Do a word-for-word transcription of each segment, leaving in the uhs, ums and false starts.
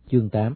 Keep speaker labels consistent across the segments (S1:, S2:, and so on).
S1: chương tám.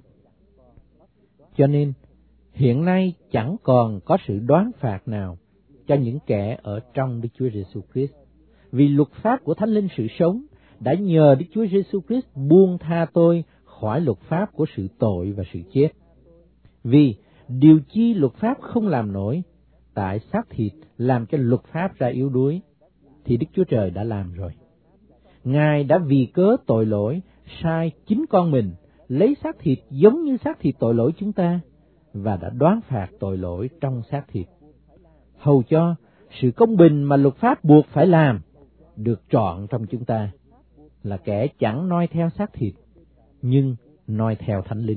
S1: Cho nên, hiện nay chẳng còn có sự đoán phạt nào cho những kẻ ở trong Đức Chúa Giêsu Christ, vì luật pháp của Thánh Linh sự sống đã nhờ Đức Chúa Giêsu Christ buông tha tôi khỏi luật pháp của sự tội và sự chết. Vì điều chi luật pháp không làm nổi, tại xác thịt làm cho luật pháp ra yếu đuối, thì Đức Chúa Trời đã làm rồi. Ngài đã vì cớ tội lỗi sai chính con mình, lấy xác thịt giống như xác thịt tội lỗi chúng ta, và đã đoán phạt tội lỗi trong xác thịt, hầu cho sự công bình mà luật pháp buộc phải làm được trọn trong chúng ta, là kẻ chẳng noi theo xác thịt, nhưng noi theo Thánh Linh.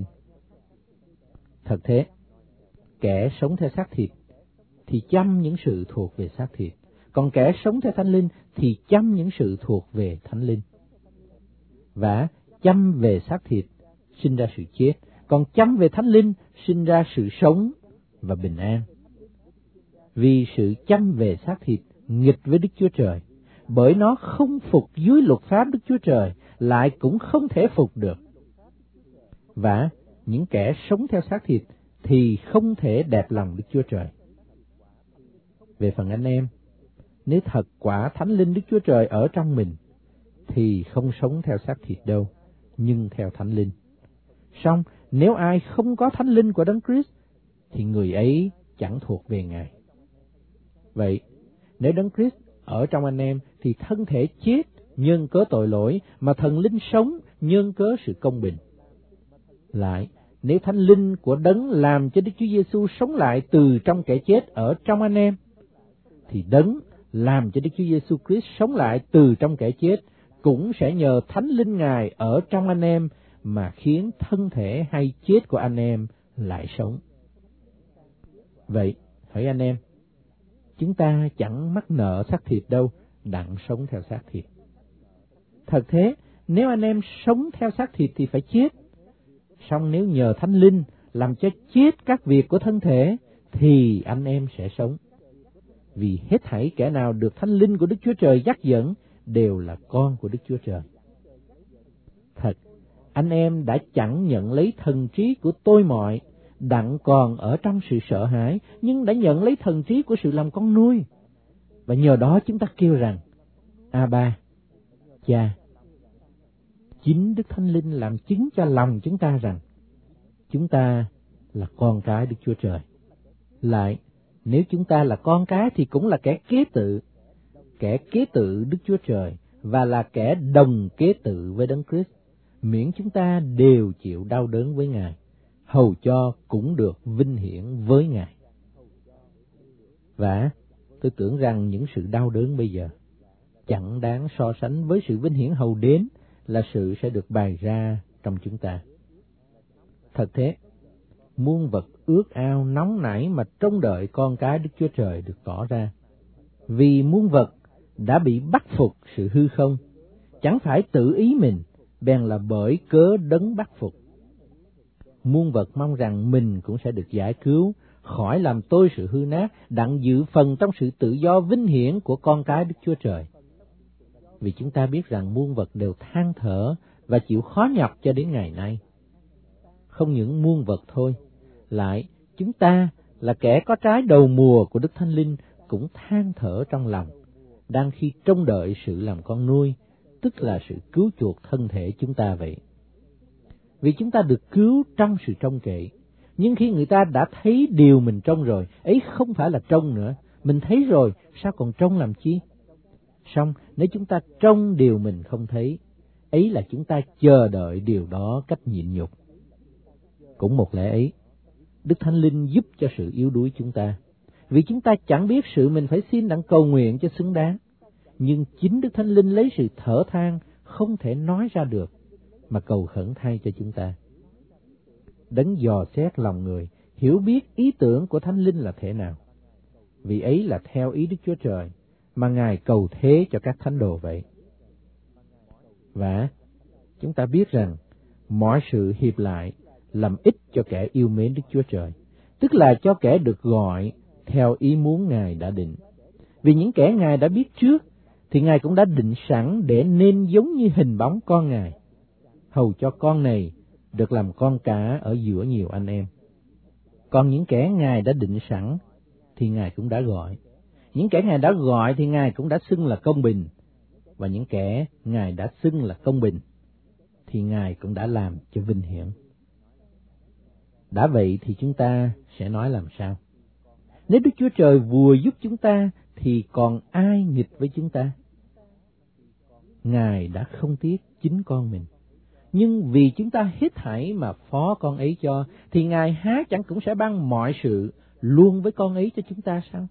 S1: Thật thế, kẻ sống theo xác thịt thì chăm những sự thuộc về xác thịt, còn kẻ sống theo Thánh Linh thì chăm những sự thuộc về Thánh Linh. Và chăm về xác thịt sinh ra sự chết, còn chăm về Thánh Linh sinh ra sự sống và bình an. Vì sự chăm về xác thịt nghịch với Đức Chúa Trời, bởi nó không phục dưới luật pháp Đức Chúa Trời, lại cũng không thể phục được. Và những kẻ sống theo xác thịt thì không thể đẹp lòng Đức Chúa Trời. Về phần anh em, nếu thật quả Thánh Linh Đức Chúa Trời ở trong mình, thì không sống theo xác thịt đâu, nhưng theo Thánh Linh. Song nếu ai không có Thánh Linh của Đấng Christ, thì người ấy chẳng thuộc về Ngài. Vậy, nếu Đấng Christ ở trong anh em, thì thân thể chết nhân cớ tội lỗi, mà thần linh sống nhân cớ sự công bình. Lại, nếu Thánh Linh của Đấng làm cho Đức Chúa Giêsu sống lại từ trong kẻ chết ở trong anh em, thì Đấng làm cho Đức Chúa Giêsu Christ sống lại từ trong kẻ chết cũng sẽ nhờ Thánh Linh Ngài ở trong anh em mà khiến thân thể hay chết của anh em lại sống. Vậy, hỡi anh em, chúng ta chẳng mắc nợ xác thịt đâu, đặng sống theo xác thịt. Thật thế, nếu anh em sống theo xác thịt thì phải chết. Song nếu nhờ Thánh Linh làm cho chết các việc của thân thể, thì anh em sẽ sống. Vì hết thảy kẻ nào được Thánh Linh của Đức Chúa Trời dắt dẫn đều là con của Đức Chúa Trời. Thật, anh em đã chẳng nhận lấy thần trí của tôi mọi, đặng còn ở trong sự sợ hãi, nhưng đã nhận lấy thần trí của sự làm con nuôi. Và nhờ đó chúng ta kêu rằng, Abba, Cha. Chính Đức Thánh Linh làm chứng cho lòng chúng ta rằng, chúng ta là con cái Đức Chúa Trời. Lại, nếu chúng ta là con cái thì cũng là kẻ kế tự, kẻ kế tự Đức Chúa Trời, và là kẻ đồng kế tự với Đấng Christ, miễn chúng ta đều chịu đau đớn với Ngài, hầu cho cũng được vinh hiển với Ngài. Và tôi tưởng rằng những sự đau đớn bây giờ chẳng đáng so sánh với sự vinh hiển hầu đến là sự sẽ được bày ra trong chúng ta. Thật thế, muôn vật ước ao nóng nảy mà trông đợi con cái Đức Chúa Trời được tỏ ra. Vì muôn vật đã bị bắt phục sự hư không, chẳng phải tự ý mình, bèn là bởi cớ Đấng bắt phục. Muôn vật mong rằng mình cũng sẽ được giải cứu khỏi làm tôi sự hư nát, đặng dự phần trong sự tự do vinh hiển của con cái Đức Chúa Trời. Vì chúng ta biết rằng muôn vật đều than thở và chịu khó nhọc cho đến ngày nay. Không những muôn vật thôi, lại chúng ta là kẻ có trái đầu mùa của Đức Thánh Linh cũng than thở trong lòng, đang khi trông đợi sự làm con nuôi, tức là sự cứu chuộc thân thể chúng ta vậy. Vì chúng ta được cứu trong sự trông cậy, nhưng khi người ta đã thấy điều mình trông rồi, ấy không phải là trông nữa, mình thấy rồi, sao còn trông làm chi? Song nếu chúng ta trông điều mình không thấy, ấy là chúng ta chờ đợi điều đó cách nhịn nhục. Cũng một lẽ ấy, Đức Thánh Linh giúp cho sự yếu đuối chúng ta, vì chúng ta chẳng biết sự mình phải xin đặng cầu nguyện cho xứng đáng, nhưng chính Đức Thánh Linh lấy sự thở than không thể nói ra được mà cầu khẩn thay cho chúng ta. Đấng dò xét lòng người, hiểu biết ý tưởng của Thánh Linh là thế nào, vì ấy là theo ý Đức Chúa Trời mà Ngài cầu thế cho các thánh đồ vậy. Và chúng ta biết rằng mọi sự hiệp lại làm ích cho kẻ yêu mến Đức Chúa Trời, tức là cho kẻ được gọi theo ý muốn Ngài đã định. Vì những kẻ Ngài đã biết trước, thì Ngài cũng đã định sẵn để nên giống như hình bóng con Ngài, hầu cho con này được làm con cả ở giữa nhiều anh em. Còn những kẻ Ngài đã định sẵn thì Ngài cũng đã gọi. Những kẻ Ngài đã gọi thì Ngài cũng đã xưng là công bình. Và những kẻ Ngài đã xưng là công bình thì Ngài cũng đã làm cho vinh hiển. Đã vậy thì chúng ta sẽ nói làm sao? Nếu Đức Chúa Trời vừa giúp chúng ta thì còn ai nghịch với chúng ta? Ngài đã không tiếc chính con mình. Nhưng vì chúng ta hết thảy mà phó con ấy cho, thì Ngài há chẳng cũng sẽ ban mọi sự luôn với con ấy cho chúng ta sao?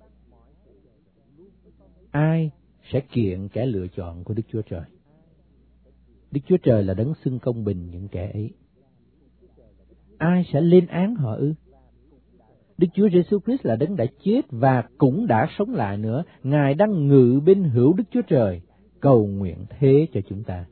S1: Ai sẽ kiện kẻ lựa chọn của Đức Chúa Trời? Đức Chúa Trời là đấng xưng công bình những kẻ ấy. Ai sẽ lên án họ ư? Đức Chúa Giêsu Christ là đấng đã chết và cũng đã sống lại nữa. Ngài đang ngự bên hữu Đức Chúa Trời, cầu nguyện thế cho chúng ta.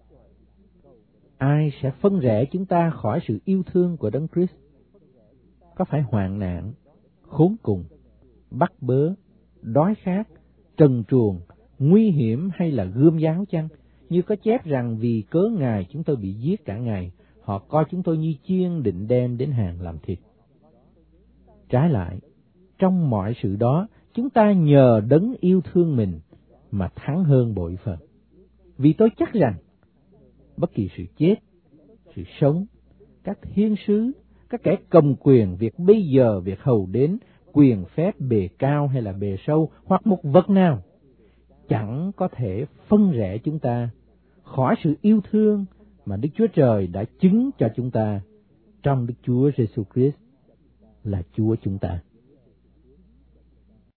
S1: Ai sẽ phân rẽ chúng ta khỏi sự yêu thương của đấng Christ? Có phải hoạn nạn, khốn cùng, bắt bớ, đói khát, trần truồng, nguy hiểm hay là gươm giáo chăng? Như có chép rằng vì cớ Ngài chúng tôi bị giết cả ngày, họ coi chúng tôi như chiên định đem đến hàng làm thịt. Trái lại, trong mọi sự đó, chúng ta nhờ đấng yêu thương mình mà thắng hơn bội phần. Vì tôi chắc rằng, bất kỳ sự chết, sự sống, các thiên sứ, các kẻ cầm quyền, việc bây giờ, việc hầu đến, quyền phép bề cao hay là bề sâu, hoặc một vật nào, chẳng có thể phân rẽ chúng ta khỏi sự yêu thương mà Đức Chúa Trời đã chứng cho chúng ta trong Đức Chúa Giêsu Christ là Chúa chúng ta.